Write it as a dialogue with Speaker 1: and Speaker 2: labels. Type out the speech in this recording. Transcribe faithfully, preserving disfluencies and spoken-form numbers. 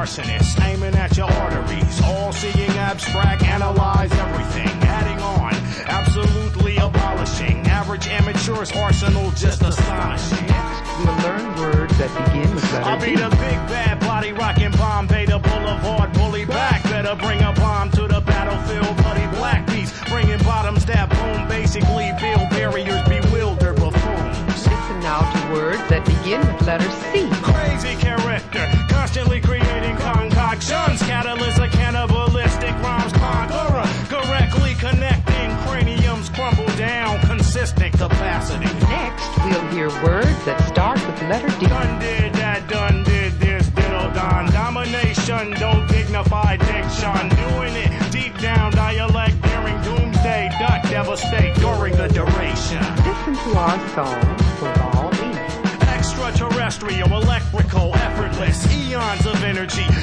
Speaker 1: arsonist, aiming at your arteries. All-seeing, abstract, analyze everything. Adding on, absolutely abolishing. Average amateur's arsenal just astonishing.
Speaker 2: We'll learn words that begin with letter
Speaker 1: I'll
Speaker 2: D.
Speaker 1: be the big bad body rocking bomb, Beta Boulevard, bully back. Better bring a bomb to the battlefield, bloody black beast. Bringing bottoms that boom, basically build barriers, bewilder buffoons.
Speaker 2: Listen now to words that begin with letter C.
Speaker 1: Crazy character, constantly creating concoctions. Catalyst of cannibalistic rhymes, conqueror. Correctly connecting, craniums crumble down, consistent capacity.
Speaker 2: Next, we'll hear words that start with the letter D.
Speaker 1: Done did that, done did this, diddle don. Domination, don't dignify diction. Doing it deep down, dialect, daring doomsday, duck, devastate during the duration.
Speaker 2: Listen to our song for all E.
Speaker 1: Extraterrestrial, electrical, effortless, eons of energy.